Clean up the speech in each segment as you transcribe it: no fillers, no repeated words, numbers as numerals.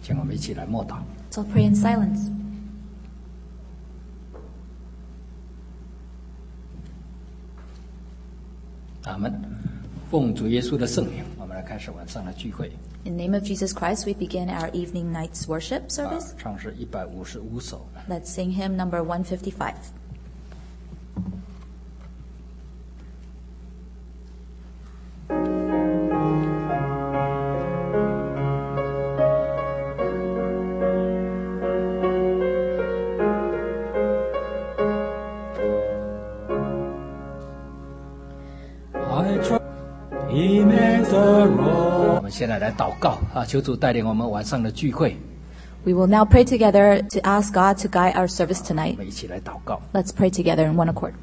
请我们一起来默祷。 So I'll pray in silence. 阿们。奉主耶稣的圣名，我们来开始晚上的聚会。 In the name of Jesus Christ, we begin our evening night's worship service. 唱诗155首。 Let's sing hymn number 155. He makes a road. 我们现在来祷告啊，求主带领我们晚上的聚会。 We will now pray together to ask God to guide our service 我 tonight. 们一起来祷告。 Let's pray together in one accord.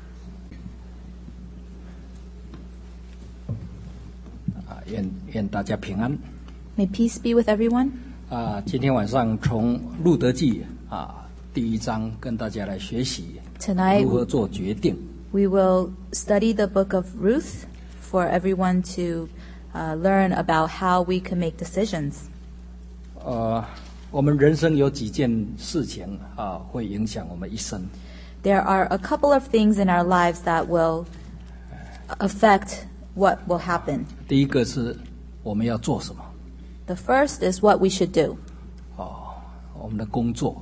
愿大家平安。 May peace be with everyone. 今天晚上从路德记第1章跟大家来学习 Tonight 如何做决定。 we will study the book of Ruth for everyone to learn about how we can make decisions. 我们人生有几件事情会影响我们一生。 There are a couple of things in our lives that will affect what will happen. 第一个是我们要做什么 The first is what we should do, 我们的工作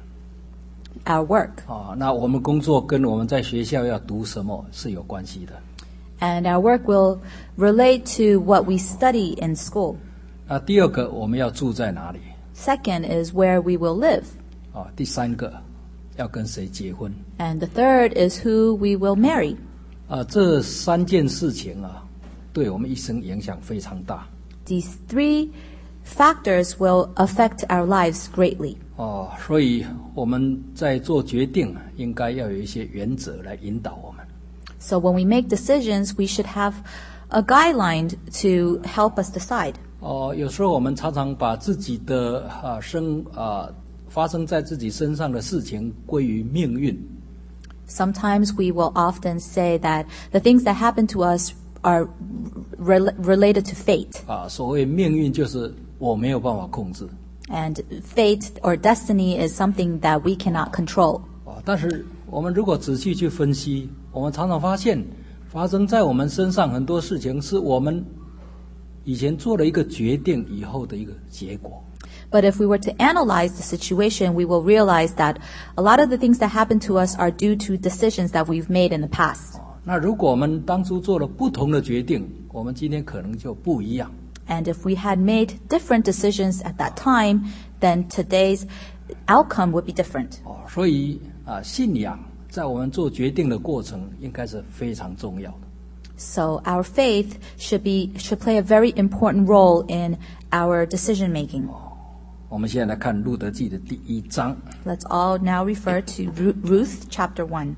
our work. 那我们工作跟我们在学校要读什么是有关系的。 And our work will relate to what we study in school. 第二个我们要住在哪里 Second is where we will live. 第三个要跟谁结婚 And the third is who we will marry. 这3件事情对我们一生影响非常大。 These three factors will affect our lives greatly. 所以我们在做决定应该要有一些原则来引导我们。 So when we make decisions, we should have a guideline to help us decide. 有时候我们常常把自己的发生在自己身上的事情归于命运。 Sometimes we will often say that the things that happen to us are related to fate. 所谓命运就是我没有办法控制。 And fate or destiny is something that we cannot control. 但是我们如果仔细去分析，我们常常发现发生在我们身上很多事情是我们以前做了一个决定以后的一个结果。 But if we were to analyze the situation, we will realize that a lot of the things that happen to us are due to decisions that we've made in the past. 那如果我们当初做了不同的决定，我们今天可能就不一样。 And if we had made different decisions at that time, then today's outcome would be different. 所以信仰在我们做决定的过程应该是非常重要的。 So our faith should play a very important role in our decision making. 我们现在来看路德记的第1章。 Let's all now refer to Ruth chapter 1.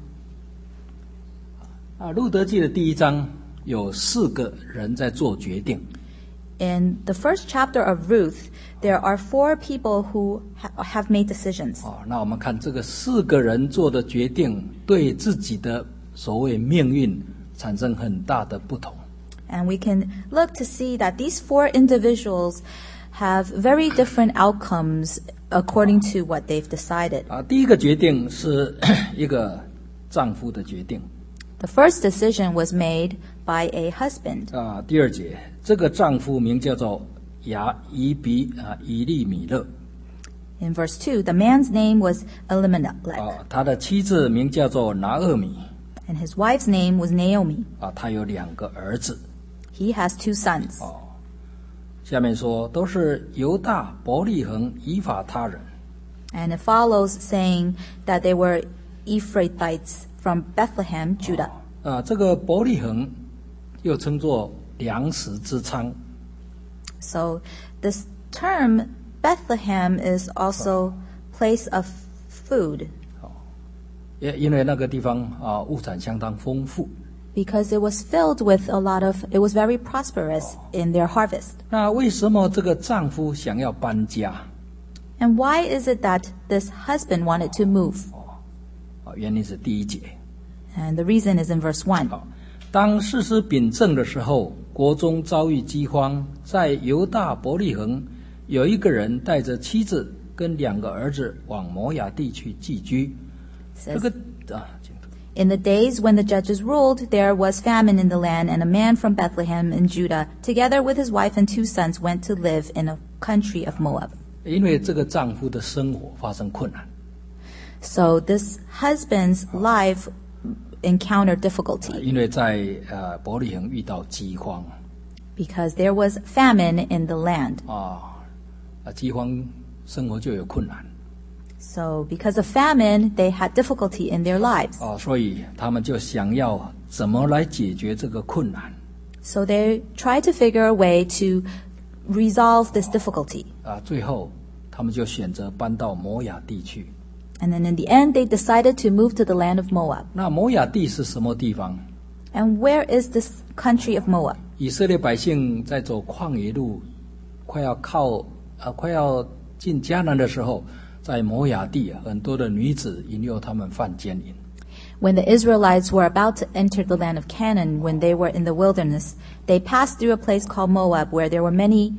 路德记的第1章有4个人在做决定。 In the first chapter of Ruth, there are 4 people who have made decisions. 那我们看这个4个人做的决定，对自己的所谓命运产生很大的不同。 And we can look to see that these 4 individuals have very different outcomes according to what they've decided. 第一个决定是一个丈夫的决定。 The first decision was made by a husband. 第2节，这个丈夫名叫做以利米勒。 In verse 2, the man's name was Elimelech, 他的妻子名叫做拿俄米。 and his wife's name was Naomi. 他有2个儿子。 He has 2 sons. 下面说都是犹大、伯利恒、以法他人。 And it follows saying that they were Ephrathites from Bethlehem, Judah. 这个伯利恒又称作粮食之仓。 So this term Bethlehem is also place of food. 因为那个地方物产相当丰富。 Because it was filled with it was very prosperous in their harvest. 那为什么这个丈夫想要搬家？ And why is it that this husband wanted to move? 原因是第1节。 And the reason is in verse 1. 当士师秉政的时候，国中遭遇饥荒，在犹大伯利恒有一个人带着妻子跟2个儿子往摩亚地去寄居。这 Says, 个 In the days when the judges ruled, there was famine in the land, and a man from Bethlehem in Judah, together with his wife and 2 sons, went to live in a country of Moab. 因为这个丈夫的生活发生困难， So this husband's life encountered difficulty 因为在伯利恒遇到饥荒 because there was famine in the land. 饥荒生活就有困难 So because of famine, they had difficulty in their lives. 所以他们就想要怎么来解决这个困难 So they tried to figure a way to resolve this difficulty. 最后他们就选择搬到摩亚地去。 And then in the end, they decided to move to the land of Moab. 那摩亚地是什么地方？ And where is this country of Moab? 以色列百姓在走旷野路，快要进迦南的时候，在摩亚地很多的女子引诱他们犯奸淫。 When the Israelites were about to enter the land of Canaan, when they were in the wilderness, they passed through a place called Moab, where there were many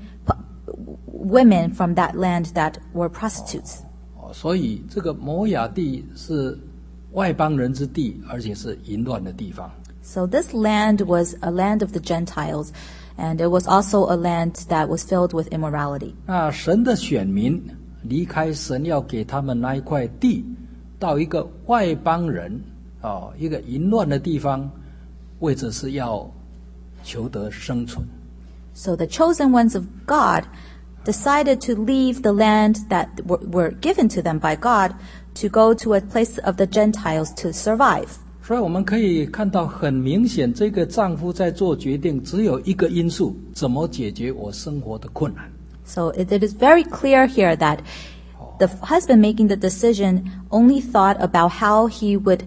women from that land that were prostitutes. 所以这个摩亚地是外邦人之地，而且是淫乱的地方。 So this land was a land of the Gentiles, and it was also a land that was filled with immorality. 那神的选民离开神要给他们那一块地，到一个外邦人一个淫乱的地方，为的是要求得生存。 So the chosen ones of God decided to leave the land that were given to them by God to go to a place of the Gentiles to survive. 所以我们可以看到很明显，这个丈夫在做决定只有一个因素：怎么解决我生活的困难。 So it is very clear here that the husband making the decision only thought about how he would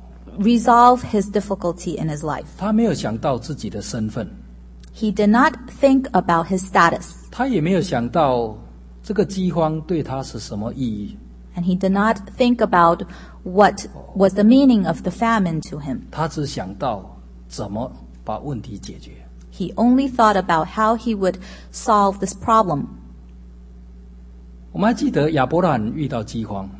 resolve his difficulty in his life. 他没有想到自己的身份， He did not think about his status, 他也没有想到这个饥荒对他是什么意义。 and he did not think about what was the meaning of the famine to him. 他只想到怎么把问题解决。 He only thought about how he would solve this problem. 我们还记得亚伯拉罕遇到饥荒，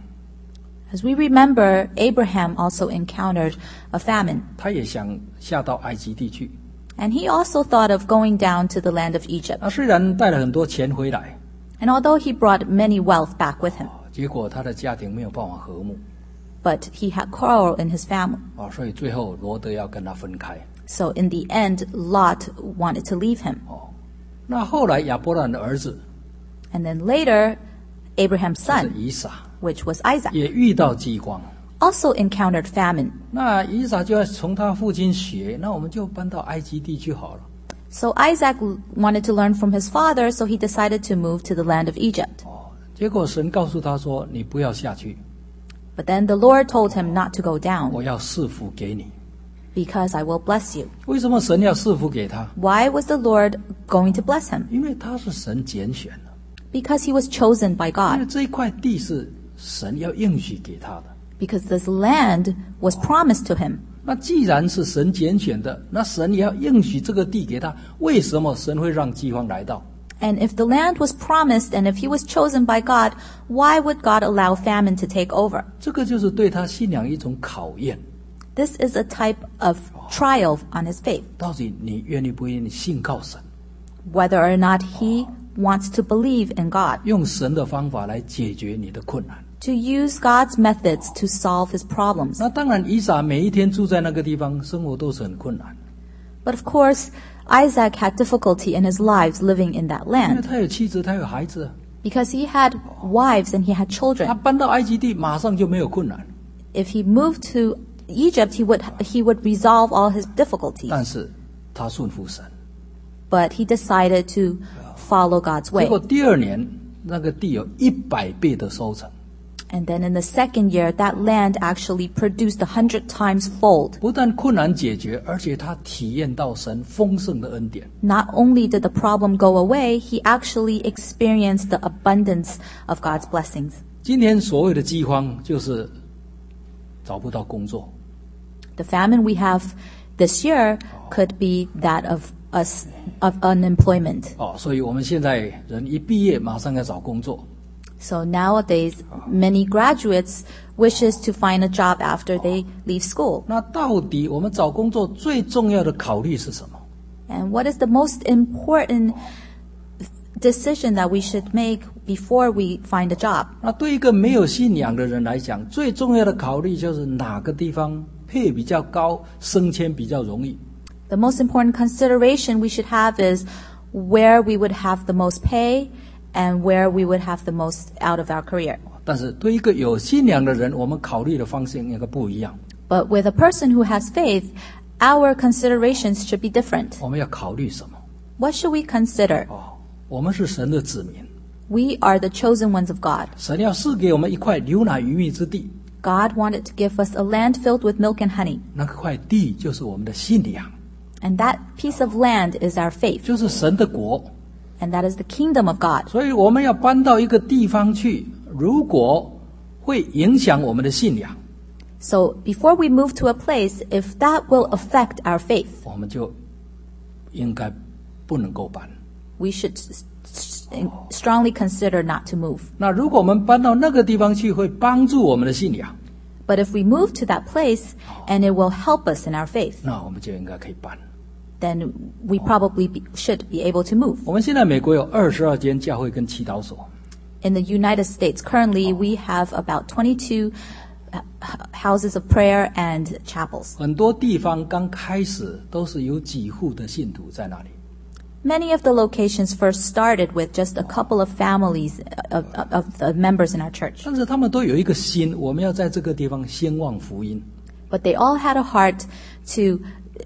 As we remember, Abraham also encountered a famine, 他也想下到埃及地去。 and he also thought of going down to the land of Egypt. 他虽然带了很多钱回来， And although he brought many wealth back with him, 结果他的家庭没有办法和睦 but he had quarrel in his family. 所以最后罗德要跟他分开。 So in the end, Lot wanted to leave him. 那后来亚伯拉罕的儿子 And then later, Abraham's 是 son, 以撒， which was Isaac, 也遇到饥荒。 also encountered famine. 那以撒就要从他父亲学，那我们就搬到埃及地去好了。 So Isaac wanted to learn from his father, so he decided to move to the land of Egypt. 结果神告诉他说：“你不要下去， But then the Lord told him not to go 我 down, 要赐福给你。 because I will bless you. ” 为什么神要赐福给他？ Why was the Lord going to bless him? 因为他是神拣选的， Because he was chosen by 因为 God. 这一块地是神要应许给他的。 Because this land was promised to him. 那既然是神拣选的，那神也要应许这个地给他。为什么神会让饥荒来到？ And if the land was promised and if he was chosen by God, why would God allow famine to take over? 这个就是对他信仰一种考验。 This is a type of trial on his faith, 到底你愿意不愿意信靠神， whether or not he wants to believe in God, 用神的方法来解决你的困难？ to use God's methods to solve his problems. 那当然，以撒每一天住在那个地方，生活都是很困难， But of course, Isaac had difficulty in his lives living in that 因为 land 他有妻子，他有孩子。 because he had wives and he had 他 children. 搬到埃及地，马上就没有困难。 If he moved to Egypt, he would resolve all his difficulties. 但是他顺服神， But he decided to follow God's 结 way. 果第二年那个地有100倍的收成， And then in the second year, that land actually produced 100 times fold. 不但困难解决，而且他体验到神丰盛的恩典。 Not only did the problem go away, he actually experienced the abundance of God's blessings. 今天所谓的饥荒，就是找不到工作， The famine we have this year could be that of us of unemployment. 所以我们现在人一毕业马上要找工作。 So nowadays, many graduates wishes to find a job after they leave school. 那到底我们找工作最重要的考虑是什么？ And what is the most important decision that we should make before we find a job? 那对一个没有信仰的人来讲，最重要的考虑就是哪个地方配比较高，升迁比较容易。 The most important consideration we should have is where we would have the most pay and where we would have the most out of our career. 但是对一个有信仰的人，我们考虑的方向应该不一样。 But with a person who has faith, our considerations should be different. 我们要考虑什么？ What should we consider? 我们是神的子民， We are the chosen ones of God. 神要赐给我们一块流奶与蜜之地， God wanted to give us a land filled with milk and honey. 那块地就是我们的信仰， And that piece of land is our faith. 就是神的国。 And that is the kingdom of God. 所以我们要搬到一个地方去，如果会影响我们的信仰， So before we move to a place, if that will affect our faith, 我们就应该不能够搬。 we should strongly consider not to move. 那如果我们搬到那个地方去，会帮助我们的信仰， But if we move to that place and it will help us in our faith, 那我们就应该可以搬。 then we probably should be able to move. 我们现在美国有22间教会跟祈祷所， In the United States, currently we have about 22 houses of prayer and chapels. 很多地方刚开始都是有几户的信徒在那里。 Many of the locations first started with just a couple of families of the members in our church. 但是他们都有一个心，我们要在这个地方兴旺福音。 But they all had a heart to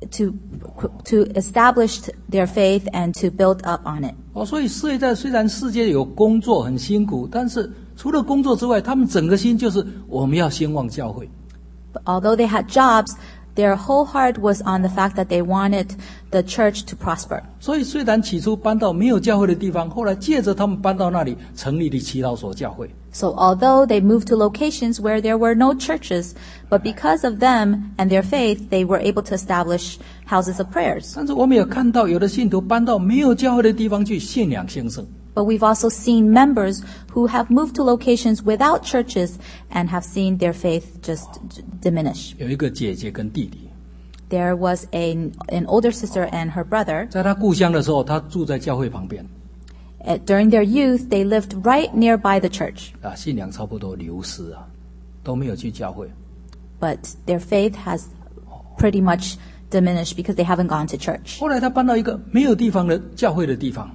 establish their faith and to build up on it. 所以虽然世界有工作很辛苦，但是除了工作之外，他们整个心就是我们要兴旺教会。 But although they had jobs, their whole heart was on the fact that they wanted the church to prosper. 所以虽然起初搬到没有教会的地方，后来借着他们搬到那里，成立了祈祷所教会。 So although they moved to locations where there were no churches, but because of them and their faith, they were able to establish houses of prayers. 但是我们也看到有的信徒搬到没有教会的地方去，信仰兴盛。 But we've also seen members who have moved to locations without churches and have seen their faith just diminish. 有一个姐姐跟弟弟， There was an older sister and her brother. 在他故乡的时候，他住在教会旁边， During their youth, they lived right nearby the church. 信仰差不多流失啊，都没有去教会。 But their faith has pretty much diminished because they haven't gone to church. 后来他搬到一个没有地方的教会的地方，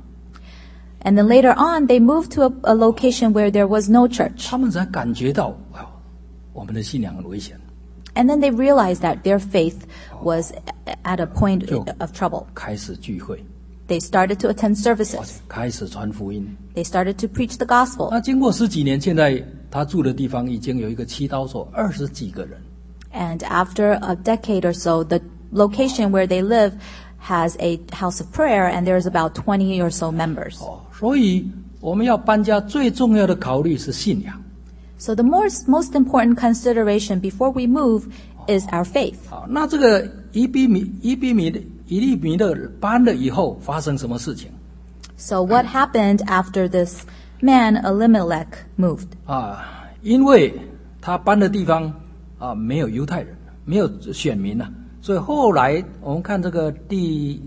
And then later on, they moved to a location where there was no church. 他们才感觉到我们的信仰很危险， And then they realized that their faith was at a point of trouble. 开始聚会， They started to attend services. 开始传福音。 They started to preach the gospel. 那经过10几年，现在他住的地方已经有一个祈祷所，20几个人。 And after a decade or so, the location where they live has a house of prayer, and there's about 20 or so members. 所以我们要搬家最重要的考虑是信仰。 So the most important consideration before we move is our faith. 那这个以利米勒搬了以后发生什么事情？ So what happened after this man Elimelech moved? 因为他搬的地方没有犹太人，没有选民啊，所以后来我们看这个第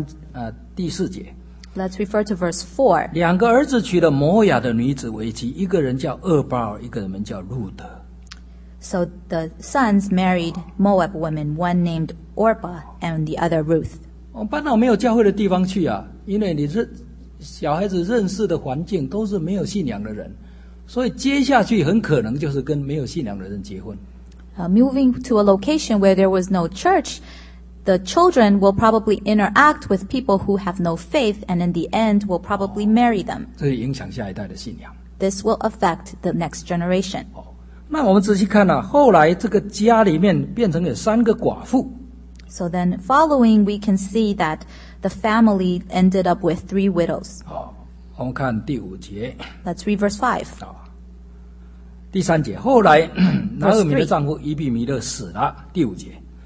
4节。 Let's refer to verse 4. 2个儿子娶了摩亚的女子为妻，一个人叫厄巴尔，一个人叫路德。 So the sons married Moab women, one named Orpah and the other Ruth. 我们搬到没有教会的地方去啊，因为你小孩子认识的环境都是没有信仰的人，所以接下去很可能就是跟没有信仰的人结婚。 Moving to a location where there was no church, the children will probably interact with people who have no faith, and in the end will probably marry them. 这影响下一代的信仰。 This will affect the next generation. 那我们仔细看啊，后来这个家里面变成有3个寡妇。 So then following, we can see that the family ended up with 3 widows. 我们看第5节。 Let's read verse 5. 第3节，后来拿俄米的丈夫伊比米勒死了。第5节，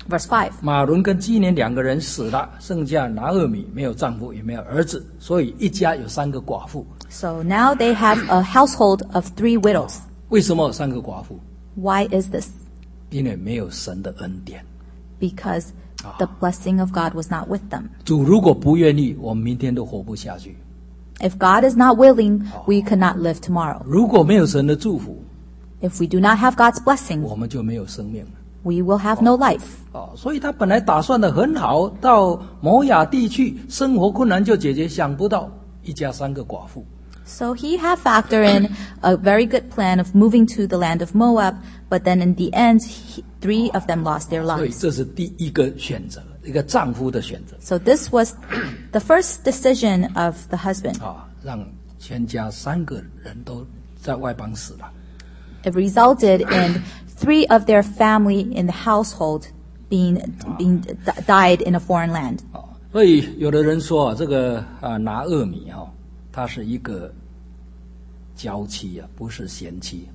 Verse 5. 马伦跟基连2个人死了，剩下拿俄米没有丈夫也没有儿子，所以一家有3个寡妇。 So now they have a household of 3 widows. 为什么有3个寡妇？ Why is this? 因为没有神的恩典。 Because the blessing of God was not with them. 主如果不愿意，我们明天都活不下去。 If God is not willing, we could not live tomorrow. 如果没有神的祝福， If we do not have God's blessing, 我们就没有生命了。 we will have no life. 所以他本来打算的很好，到摩亚地去，生活困难就解决，想不到一家3个寡妇。 So he had factored in a very good plan of moving to the land of Moab, but then in the end, 3 of them lost their 所以 lives. 这是第一个选择，一个丈夫的选择 So this was the first decision of the husband. 让全家3个人都在外邦死了。 It resulted in 3 of their family in the household being died in a foreign land. 所以有的人说这个拿俄米她是一个娇妻不是贤妻。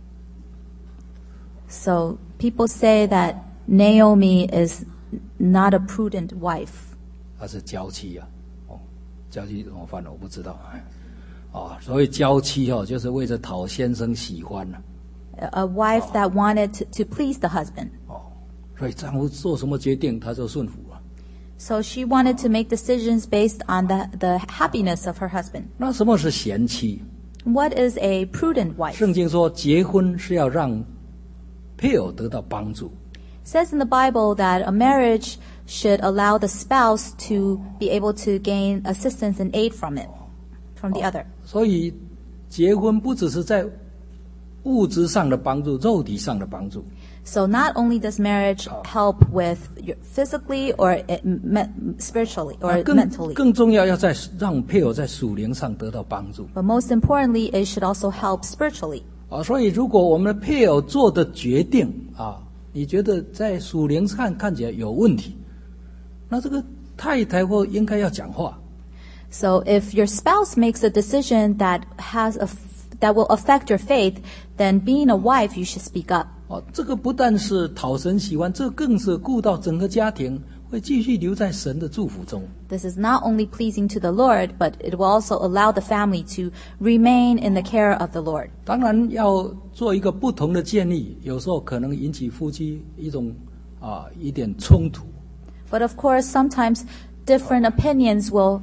So people say that Naomi is not a prudent wife. 她是娇妻娇妻怎么翻我不知道。所以娇妻就是为了讨先生喜欢。 A wife that wanted to please the husband. 所以丈夫做什么决定，她就顺服了。 So she wanted to make decisions based on the happiness of her husband. 那什么是贤妻？ What is a prudent wife? 圣经说，结婚是要让配偶得到帮助。 It says in the Bible that a marriage should allow the spouse to be able to gain assistance and aid from the other. 所以，结婚不只是在物质上的帮助，肉体上的帮助。 So not only does marriage help with physically or spiritually or 更 mentally, 更重要，要在让配偶在属灵上得到帮助。 but most importantly, it should also help spiritually. 所以如果我们的配偶做的决定你觉得在属灵上看起来有问题，那这个太太或应该要讲话。 So if your spouse makes a decision that will affect your faith, then being a wife, you should speak up. 这个不但是讨神喜欢，这更是顾到整个家庭会继续留在神的祝福中。 This is not only pleasing to the Lord, but it will also allow the family to remain in the care of the Lord. 当然要做一个不同的建立，有时候可能引起夫妻一点冲突。 But of course, sometimes different opinions will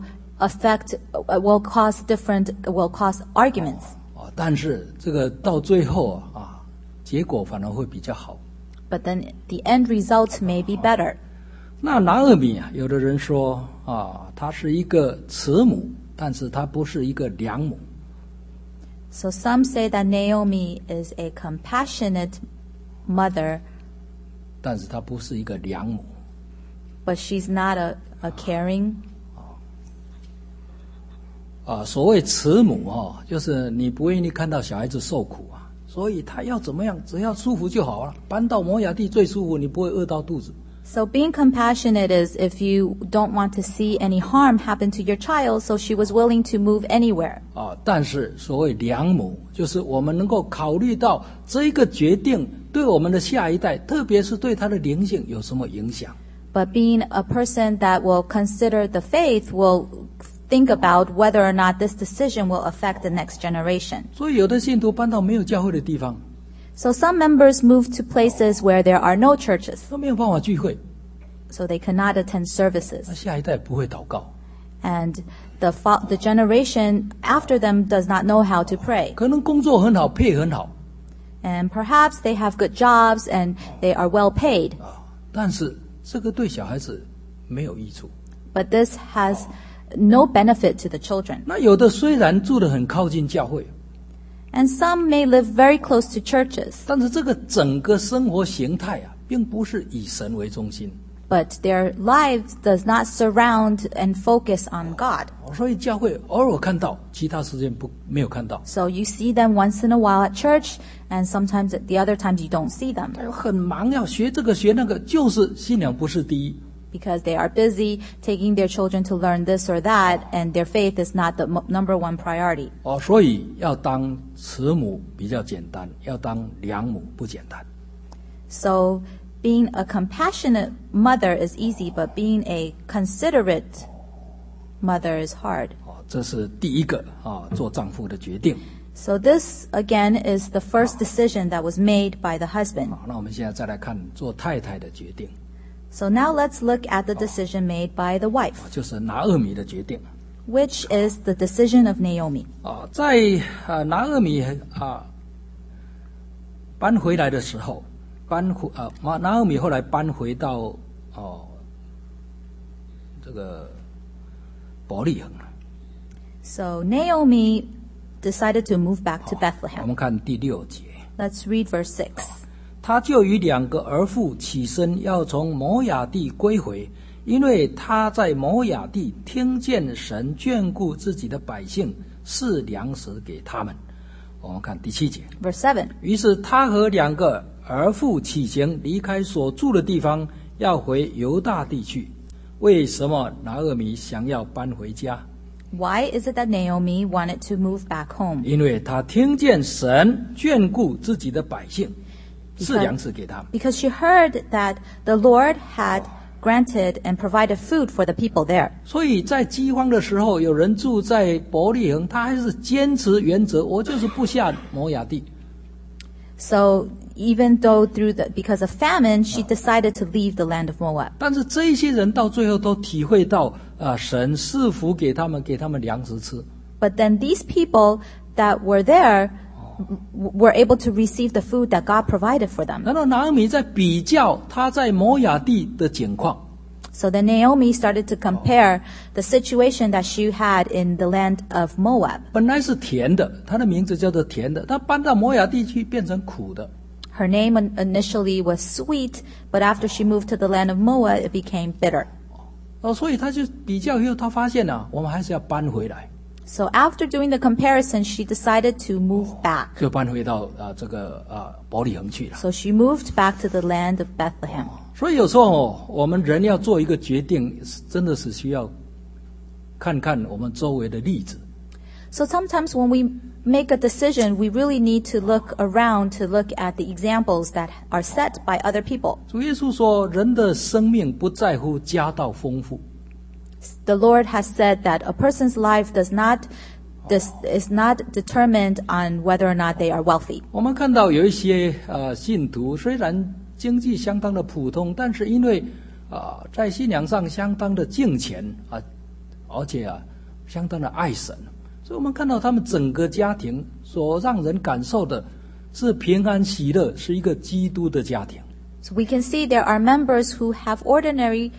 cause arguments. 但是这个到最后结果反而会比较好。 But then the end result may be better. 那拿俄米有的人说她是一个慈母，但是她不是一个良母。 So some say that Naomi is a compassionate mother, 但是她不是一个良母。 but she's not a caring. 所谓慈母就是你不愿意看到小孩子受苦所以她要怎么样，只要舒服就好了。搬到摩亚地最舒服，你不会饿到肚子。 So being compassionate is if you don't want to see any harm happen to your child, so she was willing to move anywhere. 但是所谓良母，就是我们能够考虑到这一个决定对我们的下一代，特别是对他的灵性有什么影响。 But being a person that will consider the faith will think about whether or not this decision will affect the next generation. 所以有的信徒搬到没有教会的地方， So some members move to places where there are no churches, 都没有办法聚会， so they cannot attend 那 services. 下一代不会祷告， And the generation after them does not know how to pray. 可能工作很好，配很好， And perhaps they have good jobs and they are well paid. 但是这个对小孩子没有益处。 But this has no benefit to the children. 那有的虽然住得很靠近教会， And some may live very close to churches, 但是这个整个生活形态并不是以神为中心。 but their lives does not surround and focus on God. 所以教会偶尔看到，其他时间没有看到。 So you see them once in a while at church, and sometimes at the other times you don't see them 很忙，要学这个学那个，就是信仰不是第一。 because they are busy taking their children to learn this or that, and their faith is not the number one priority. 所以要当慈母比较简单，要当良母不简单。 So being a compassionate mother is easy, but being a considerate mother is hard. 这是第一个做丈夫的决定。 So this, again, is the first decision that was made by the husband. 那我们现在再来看做太太的决定。 So now let's look at the decision made by the wife, 就是拿俄米的决定。 which is the decision of Naomi. 在拿俄米搬回来的时候，拿俄米后来搬回到这个伯利恒。 So Naomi decided to move back to 我 Bethlehem. 们看第6节， Let's read verse 6. 他就与2个儿妇起身，要从摩亚地归回，因为他在摩亚地听见神眷顾自己的百姓，赐粮食给他们。我们看第7节， Verse 7. 于是他和2个儿妇起行，离开所住的地方，要回犹大地去。为什么拿俄米想要搬回家？ Why is it that Naomi wanted to move back home? 因为他听见神眷顾自己的百姓，赐粮食给他们。 Because she heard that the Lord had granted and provided food for the people there. 所以在饥荒的时候，有人住在伯利恒，他还是坚持原则，我就是不下摩亚地。 So even though because of famine, she decided to leave the land of Moab. 但是这一些人到最后都体会到神赐福给他们粮食吃。 But then these people that were there were able to receive the food that God provided for them. 然后拿俄米在比较他在摩亚地的景况。 So then Naomi started to compare the situation that she had in the land of Moab. 本来是甜的，他的名字叫做甜的，他搬到摩亚地去变成苦的。 Her name initially was sweet, but after she moved to the land of Moab, it became bitter. 所以他就比较以后，他发现我们还是要搬回来， So after doing the comparison, she decided to move back. 就搬回到这个伯利恒去了。 So she moved back to the land of Bethlehem. 所以有时候我们人要做一个决定，真的是需要看看我们周围的例子。 So sometimes when we make a decision, we really need to look around to look at the examples that are set by other people. 主耶稣说，人的生命不在乎家道丰富。 The Lord has said that a person's life is not determined on whether or not they are wealthy. 我们看到有一些信徒，虽然经济相当的普通，但是因为在信仰上相当的敬虔而且相当的爱神，所以我们看到他们整个家庭所让人感受的是平安喜乐，是一个基督的家庭。 So we can see there are members who have ordinary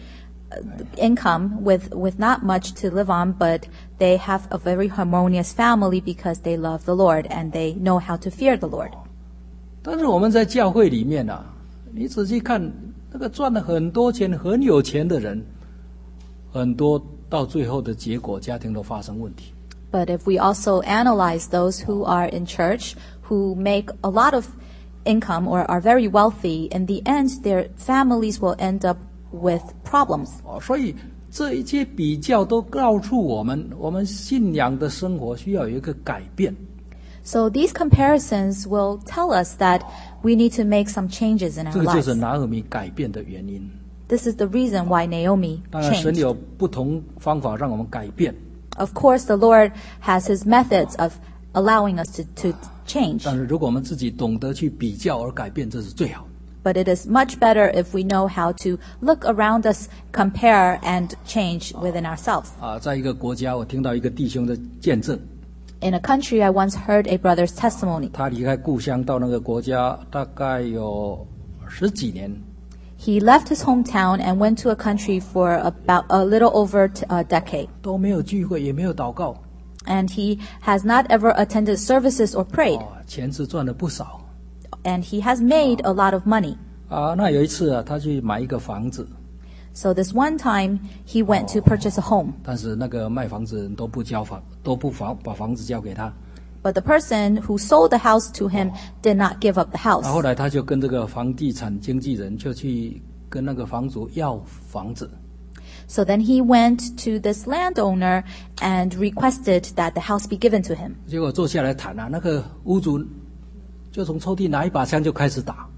income with not much to live on, but they have a very harmonious family because they love the Lord and they know how to fear the Lord. 但是我们在教会里面你仔细看那个赚了很多钱、很有钱的人，很多到最后的结果，家庭都发生问题。 But if we also analyze those who are in church, who make a lot of income or are very wealthy, in the end, their families will end up with problems. 所以这一切比较都告诉我们，我们信仰的生活需要有一个改变。 So these comparisons will tell us that we need to make some changes in 这 our 个就是 lives. 拿俄米改变的原因。 This is the reason why Naomi 当然，神 changed. 有不同方法让我们改变， Of course, the Lord has His methods of allowing us to change. 但是如果我们自己懂得去比较而改变，这是最好。 But it is much better if we know how to look around us, compare, and change within ourselves. 在一个国家，我听到一个弟兄的见证， In a country, I once heard a brother's testimony. 他离开故乡到那个国家大概有10几年， He left his hometown and went to a country for about a little over a decade. 都没有聚会，也没有祷告， And he has not ever attended services or prayed. 钱是赚了不少。 And he has made a lot of money. 那有一次他去买一个房子， So this one time, he went to purchase a home. 但是那个卖房子的人都不把房子交给他。 But the person who sold the house to him did not give up the house. 后来他就跟这个房地产经纪人就去跟那个房主要房子。 So then he went to this landowner and requested that the house be given to him. 结果坐下来谈那个屋主就从抽屉拿一把枪就开始打。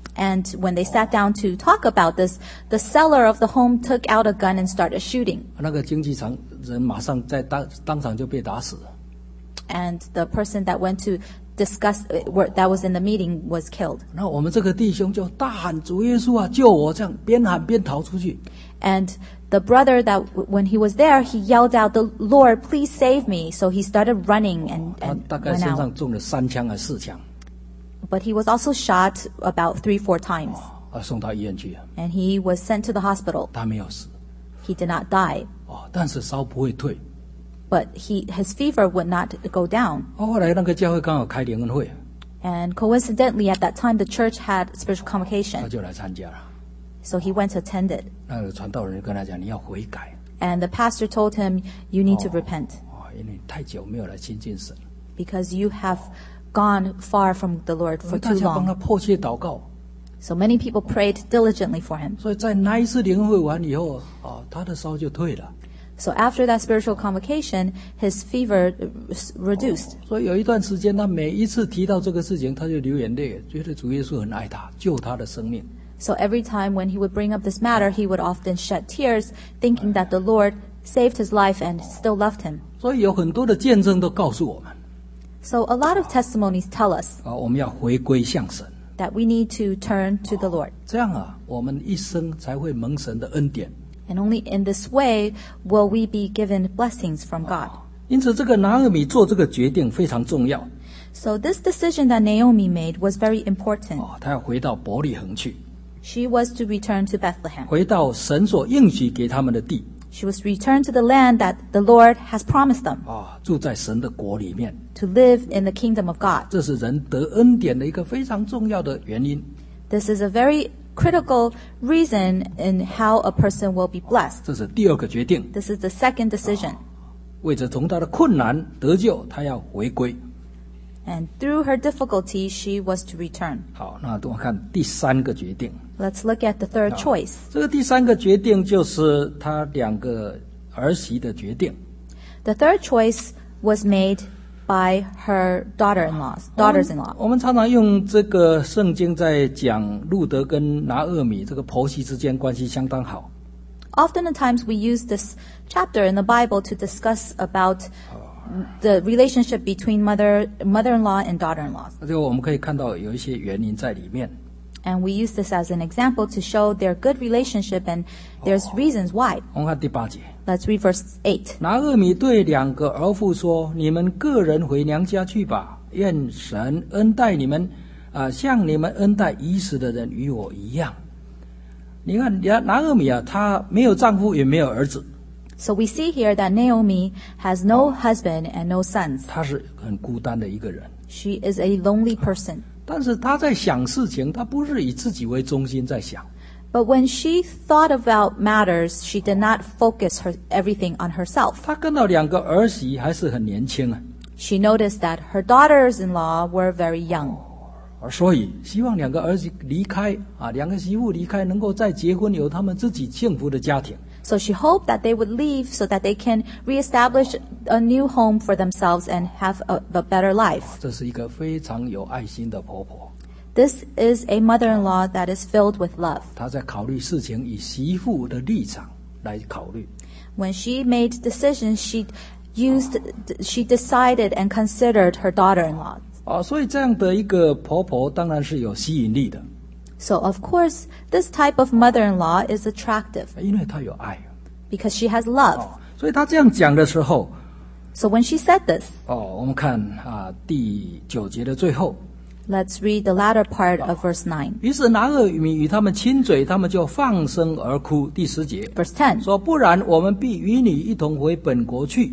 And when they sat down to talk about this, the seller of the home took out a gun and started shooting. 那个经纪场人马上在当场就被打死了。 And the person that went to discuss that was in the meeting was killed. 那我们这个弟兄就大喊主耶稣啊，救我！这样边喊边逃出去。 And the brother that when he was there, he yelled out, "The Lord, please save me!" So he started running 他 and 大概 went 身 out. 上中了3枪还是4枪， But he was also shot about 3-4 times, 送到医院去了， and he was sent to the hospital. 他没有死。 He did not die, 但是烧不会退。 but his fever would not go down. 后来那个教会刚好开联恩会， And coincidentally, at that time, the church had spiritual 他 convocation, 就来参加了。 so he went to attend it. 那个传道人就跟他讲，你要悔改 And the pastor told him, "You need to repent 因为你太久没有来亲近神， because you have gone far from the Lord for 大 too 家帮他 long." 迫切祷告。 So many people prayed diligently for him. 所以在那一次联恩会完以后，他的烧就退了。 So after that spiritual convocation, his fever reduced. 所以有一段时间，他每一次提到这个事情，他就流眼泪，觉得主耶稣很爱他，救他的生命。 So every time when he would bring up this matter, he would often shed tears, thinking that the Lord saved his life and still loved him. 所以有很多的见证都告诉我们， So a lot of testimonies tell us 我们要回归向神， that we need to turn to the Lord. 这样我们一生才会蒙神的恩典。 And only in this way will we be given blessings from God. 因此，这个拿俄米做这个决定非常重要。 So this decision that Naomi made was very important. 他要回到伯利恒去， She was to return to Bethlehem. 回到神所应许给他们的地， She was to return to the land that the Lord has promised them, 住在神的国里面。 to live in the kingdom of God. 这是人得恩典的一个非常重要的原因。 This is a very critical reason in how a person will be blessed. 这是第二个决定， This is the second decision. 为着从他的困难得救，他要回归。 And through her difficulty, she was to return. 好，那我们看第3个决定。 Let's look at the third choice. 这个第3个决定就是他2个儿媳的决定。 The third choice was made by her daughters-in-law. 我们常常用这个圣经在讲路德跟拿俄米这个婆媳之间关系相当好。 Oftentimes we use this chapter in the Bible to discuss about the relationship between mother-in-law and daughter-in-law. 这个我们可以看到有一些原因在里面。 And we use this as an example to show their good relationship, and there's reasons why. 我们看第8节， Let's read verse 8. 拿俄米对2个儿妇说：“你们个人回娘家去吧，愿神恩待你们，像你们恩待已死的人与我一样。”你看，拿俄米她没有丈夫，也没有儿子， So we see here that Naomi has no husband and no sons. 她是很孤单的一个人。 She is a lonely person. 但是她在想事情，她不是以自己为中心在想。 But when she thought about matters, she did not focus everything on herself. 她看到2个儿媳还是很年轻啊， She noticed that her daughters-in-law were very young. 所以希望2个儿子离开2个媳妇离开，能够再结婚，有他们自己幸福的家庭。 So she hoped that they would leave so that they can reestablish a new home for themselves and have a better life. 这是一个非常有爱心的婆婆， This is a mother-in-law that is filled with love. 她在考虑事情以媳妇的立场来考虑。 When she made decisions, she decided and considered her daughter-in-law. 所以这样的一个婆婆当然是有吸引力的， So of course, this type of mother-in-law is attractive 因为她有爱。 because she has love. 所以她这样讲的时候， So when she said this, 我们看第9节的最后， let's read the latter part of verse 9. 于是拿俄米与他们亲嘴，他们就放声而哭。第10节 Verse 10. 说：“不然，我们必与你一同回本国去。”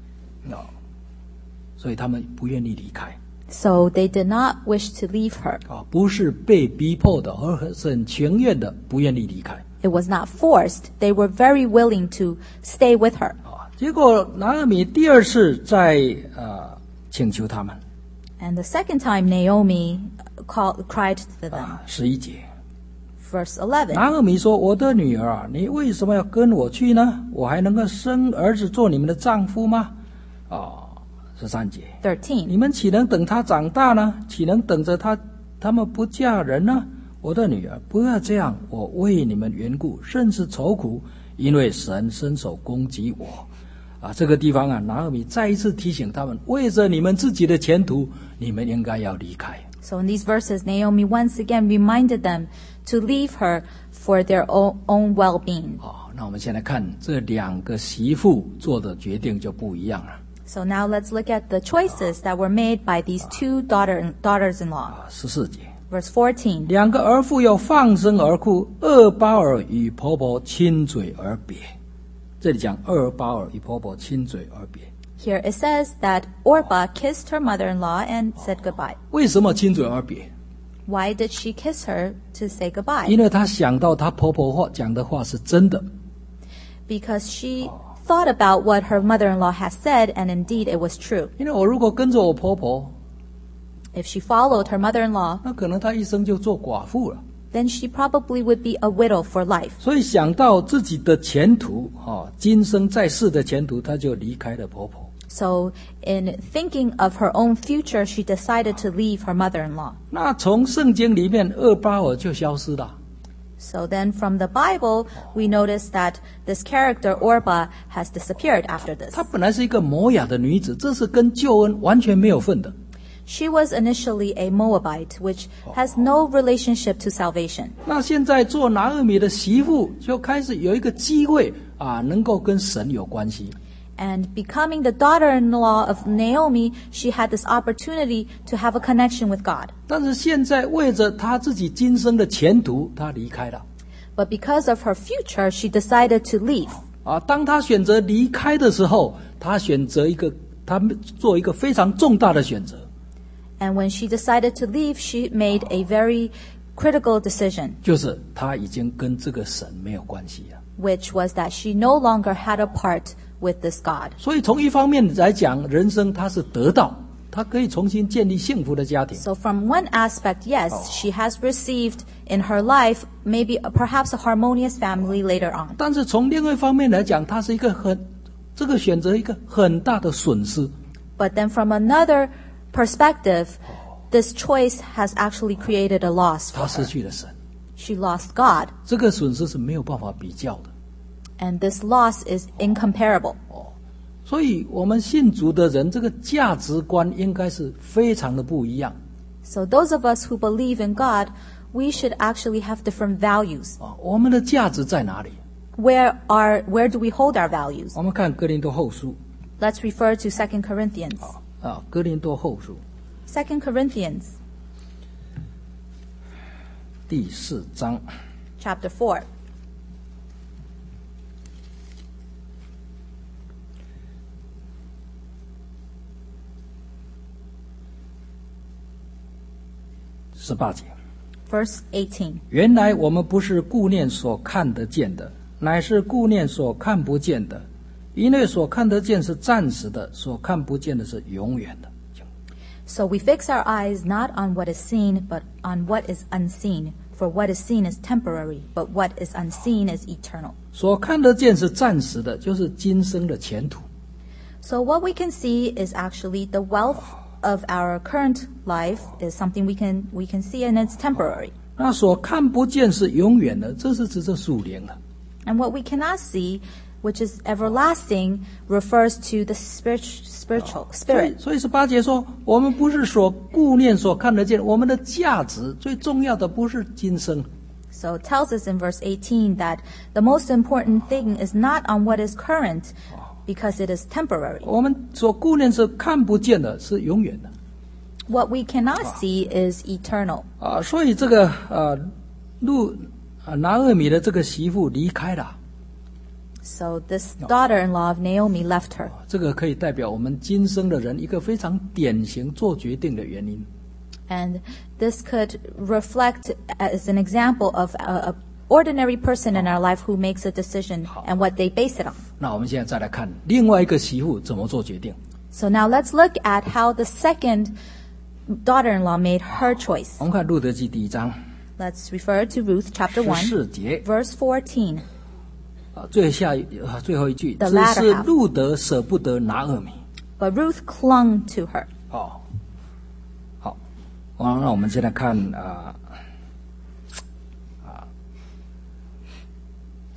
所以他们不愿意离开。 So they did not wish to leave her. 不是被逼迫的，而是很情愿的，不愿意离开。 It was not forced. They were very willing to stay with her. 结果拿俄米第2次再请求他们。 And the second time, Naomi cried to them. 11节， Verse 11. 拿俄米说：“我的女儿啊，你为什么要跟我去呢？我还能够生儿子做你们的丈夫吗？”13节， 13. 你们岂能等他长大呢？岂能等着他们不嫁人呢？ 我的女儿，不要这样，我为你们缘故甚是愁苦，因为神伸手攻击我。这个地方拿俄米再一次提醒他们，为着你们自己的前途，你们应该要离开。 So in these verses, Naomi once again reminded them to leave her for their own well-being. 那我们先来看这两个媳妇做的决定就不一样了。 So now let's look at the choices that were made by these two daughters-in-law. 14节 Verse 14. 两个儿妇又放声而哭，厄巴尔与婆婆亲嘴而别。这里讲厄巴尔与婆婆亲嘴而别。 Here it says that Orpah kissed her mother-in-law and said goodbye. 为什么亲嘴而别？ Why did she kiss her to say goodbye? 因为她想到她婆婆讲的话是真的。 Because she thought about what her mother-in-law has said, and indeed it was true. 因为我如果跟着我婆婆， If she followed her mother-in-law, 那可能她一生就做寡妇了。 then she probably would be a widow for life. 所以想到自己的前途，今生在世的前途，她就离开了婆婆。 So in thinking of her own future, she decided to leave her mother-in-law. 那从圣经里面，厄巴尔就消失了。 So then from the Bible, we notice that this character, Orpah, has disappeared after this. 她本来是一个摩亚的女子，这是跟救恩完全没有份的。 She was initially a Moabite, which has no relationship to salvation. 那现在做拿俄米的媳妇，就开始有一个机会能够跟神有关系。 And becoming the daughter-in-law of Naomi, she had this opportunity to have a connection with God. 但是现在为着她自己今生的前途，她离开了。 But because of her future, she decided to leave. 当她选择离开的时候，她做一个非常重大的选择。 And when she decided to leave, she made a very critical decision, 就是她已经跟这个神没有关系了。 which was that she no longer had a part with this God. 所以从一方面来讲，人生她是得到，她可以重新建立幸福的家庭。 So from one aspect, yes, she has received in her life perhaps a harmonious family later on. 但是从另外一方面来讲，她是一个这个选择一个很大的损失。 But then from another perspective, this choice has actually created a loss for 她失 her. 去了神， She lost God, 这个损失是没有办法比较的。 and this loss is incomparable. 所以我们信主的人，这个价值观应该是非常的不一样。 So those of us who believe in God, we should actually have different values. 我们的价值在哪里？ Where do we hold our values? 我们看哥林多后书 Let's refer to 2 Corinthians. 哥林多后书 2 Corinthians, 第4章 chapter 4. 18节。 Verse 18. 原来我们不是顾念所看得见的，乃是顾念所看不见的。因为所看得见是暂时的，所看不见的是永远的。 So we fix our eyes not on what is seen, but on what is unseen. For what is seen is temporary, but what is unseen is eternal. 所看得见是暂时的，就是今生的前途。 So what we can see is actually the wealth of our current life is something we can see, and it's temporary. 那所看不见是永远的，这是指着属灵的。 And what we cannot see, which is everlasting, refers to the spiritual spirit. 所以18节说，我们不是所顾念所看得见，我们的价值最重要的不是今生。 So it tells us in verse 18 that the most important thing is not on what is current, because it is temporary. 我们所顾念是看不见的，是永远的。 What we cannot see is eternal. 所以这个拿俄米的这个媳妇离开了。 So this daughter-in-law of Naomi left her. 这个可以代表我们今生的人一个非常典型做决定的原因。 And this could reflect as an example of an ordinary person in our life who makes a decision and what they base it on. 那我们现在再来看另外一个媳妇怎么做决定。 So now let's look at how the second daughter-in-law made her choice. 我们看路德记第1章 Let's refer to Ruth chapter 14 1, 节 verse 14. 最后一句， The 只 latter 是 half. 路德舍不得拿俄米。 But Ruth clung to her. 好，那我们现在看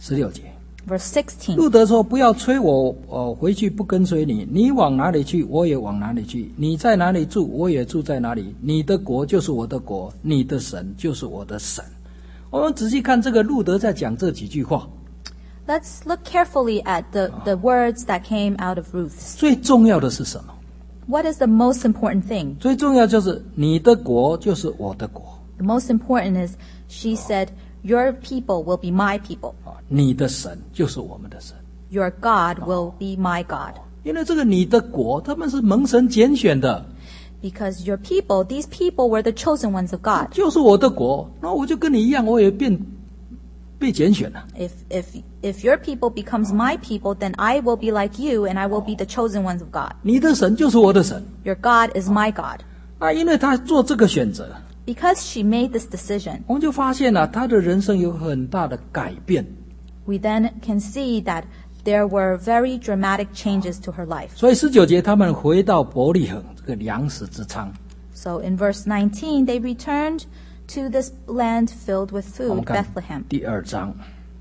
16节。 Verse 16. 路德说：“不要催我，回去不跟随你。你往哪里去，我也往哪里去；你在哪里住，我也住在哪里。你的国就是我的国，你的神就是我的神。”我们仔细看这个路德在讲这几句话， Let's look carefully at the words that came out of Ruth's. 最重要的是什么？ What is the most important thing? 最重要就是你的国就是我的国， The most important is she said, your people will be my people. 你的神就是我们的神。 Your God will be my God. 因为这个你的国，他们是蒙神拣选的， Because your people, these people were the chosen ones of God. 就是我的国，那我就跟你一样，我也被拣选了。 If your people becomes my people, then I will be like you and I will be the chosen ones of God. 你的神就是我的神。 Your God is my God. 因为他做这个选择， Because she made this decision, 我们就发现了他的人生有很大的改变。 we then can see that there were very dramatic changes to her life. 所以19节他们回到伯利恒这个粮食之仓。 So in verse 19, they returned to this land filled with 我们 food, 看 Bethlehem. 第2章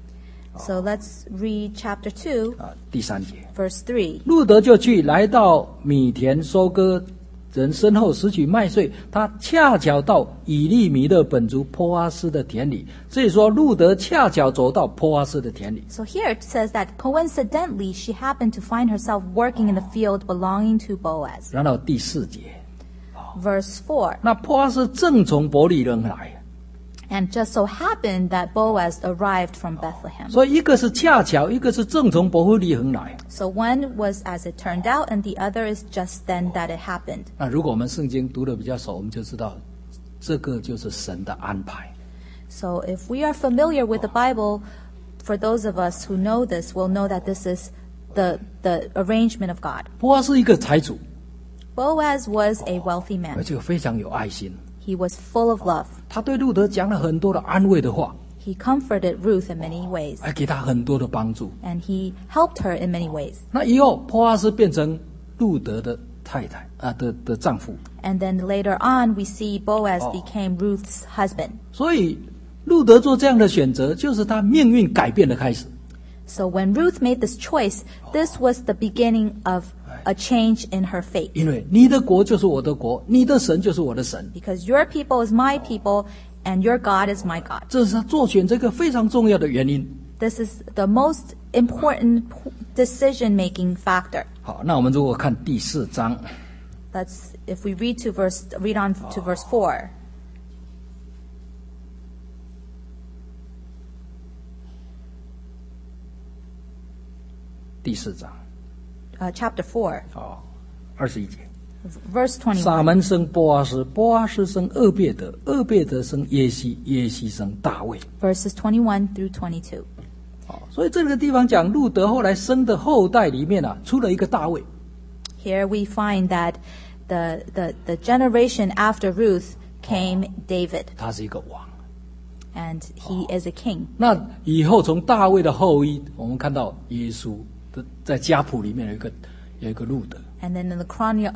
So let's read chapter 2, 第3节。 verse 3. 路德就去来到米田收割人身后拾取麦穗，他恰巧到以利米的本族波阿斯的田里。所以说，路德恰巧走到波阿斯的田里。 So here it says that coincidentally she happened to find herself working in the field belonging to Boaz. 然后第4节， Verse 4. 那波阿斯正从伯利恒来， And just so happened that Boaz arrived from Bethlehem. 所以一个是恰巧，一个是正从伯利恒来。 So one was as it turned out, and the other is just then that it happened. 那如果我们圣经读得比较熟，我们就知道，这个就是神的安排。 So if we are familiar with the Bible, for those of us who know this, will know that this is the arrangement of God. 波阿斯一个财主， Boaz was a wealthy 而 man. 且非常有爱心。 He was full of love. 他对路德讲了很多的安慰的话， He comforted Ruth in many ways, 还给他很多的帮助。 and he helped her in many ways. 那以后波阿斯变成路德的太太的丈夫， And then later on, we see Boaz became Ruth's husband. 所以路德做这样的选择，就是他命运改变的开始。 So when Ruth made this choice, this was the beginning of a change in her fate. 因为你的国就是我的国，你的神就是我的神， Because your people is my people, and your God is my God. 这是他做选择一个非常重要的原因。 This is the most important decision-making factor. 好，那我们如果看第4章， If we read on to verse 4. 第4章， Chapter 4, 21节。 verse 撒 21. 门生波阿斯，波阿斯生厄别德，厄别德生耶西，耶西生大卫。 Verses 21 through 22. 所以这个地方讲路德后来生的后代里面出了一个大卫。 Here we find that the generation after Ruth came David, 他是一个王。 and he is a king. 那以后从大卫的后裔，我们看到耶稣的在家谱里面有一个路德。 And then in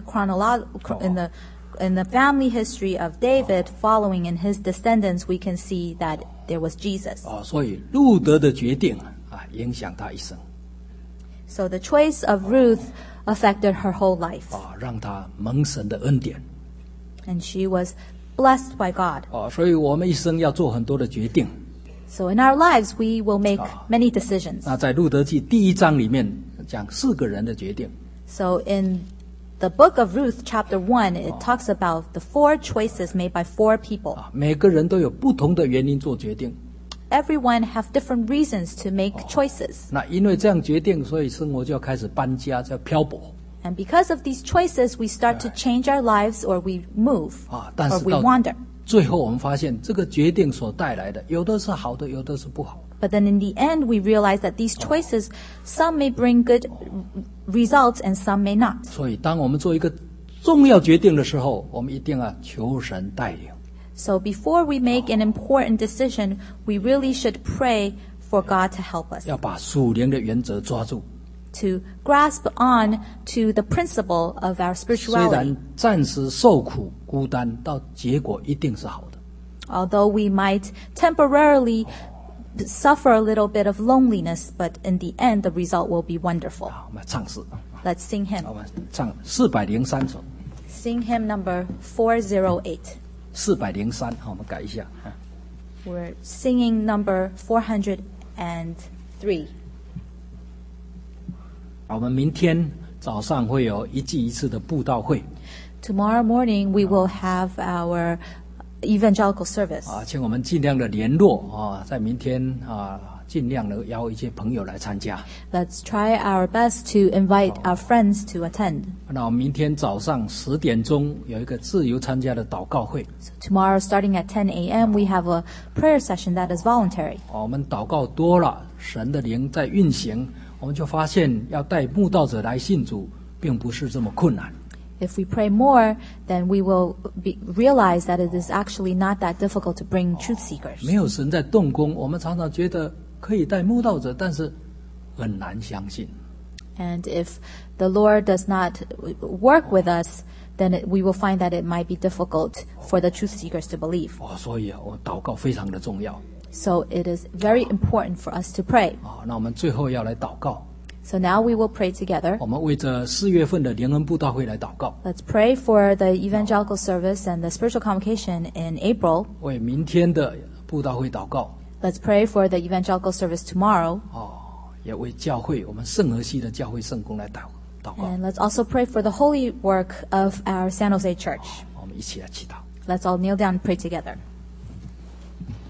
the family history of David, following in his descendants, we can see that there was Jesus. 所以路德的决定影响他一生。 So the choice of Ruth affected her whole life, 让他蒙神的恩典。 and she was blessed by God. 所以我们一生要做很多的决定。 So in our lives, we will make many decisions. 那在路德记第1章里面讲4个人的决定。 So in the book of Ruth, chapter 1, it talks about the 4 choices made by 4 people. 每个人都有不同的原因做决定。 Everyone have different reasons to make choices. 那因为这样决定，所以生活就要开始搬家，就要漂泊。 And because of these choices, we start to change our lives, or we move, 但 or 是 we 到 wander. 最后我们发现，这个决定所带来的，有的是好的，有的是不好的。 But then in the end, we realize that these choices, some may bring good results and some may not. 所以，当我们做一个重要决定的时候，我们一定要求神带领。 So before we make an important decision, we really should pray for God to help us, 要把属灵的原则抓住。 to grasp on to the principle of our 虽 spirituality. 然暂时受苦孤单，到结果一定是好的。 Although we might temporarily suffer a little bit of loneliness, but in the end, the result will be wonderful. 好，我们唱诗， Let's sing hymn. 我们唱403首 Sing hymn number 408. ，403，好，我们改一下。 We're singing number 403. 我们明天早上会有一季一次的布道会 Tomorrow morning, we will have our evangelical service. 啊，请我们尽量的联络啊，在明天啊，尽量的邀一些朋友来参加。 Let's try our best to invite our friends to attend. 那我们明天早上10点钟有一个自由参加的祷告会 So tomorrow, starting at 10 a.m., we have a prayer session that is voluntary. 我们祷告多了，神的灵在运行，我们就发现要带慕道者来信主，并不是这么困难。 If we pray more, then we will realize that it is actually not that difficult to bring truth seekers. 没有神在动工，我们常常觉得可以带慕道者，但是很难相信。 And if the Lord does not work with us, then we will find that it might be difficult for the truth seekers to believe. 所以我祷告非常的重要 So it is very important for us to pray. 那我们最后要来祷告， So now we will pray together. 我们为着4月份的联恩布道会来祷告， Let's pray for the evangelical service and the spiritual convocation in April. 为明天的布道会祷告， Let's pray for the evangelical service tomorrow. 也为教会我们圣荷西的教会圣工来祷告。 And let's also pray for the holy work of our San Jose church. 我们一起来祈祷。 Let's all kneel down and pray together.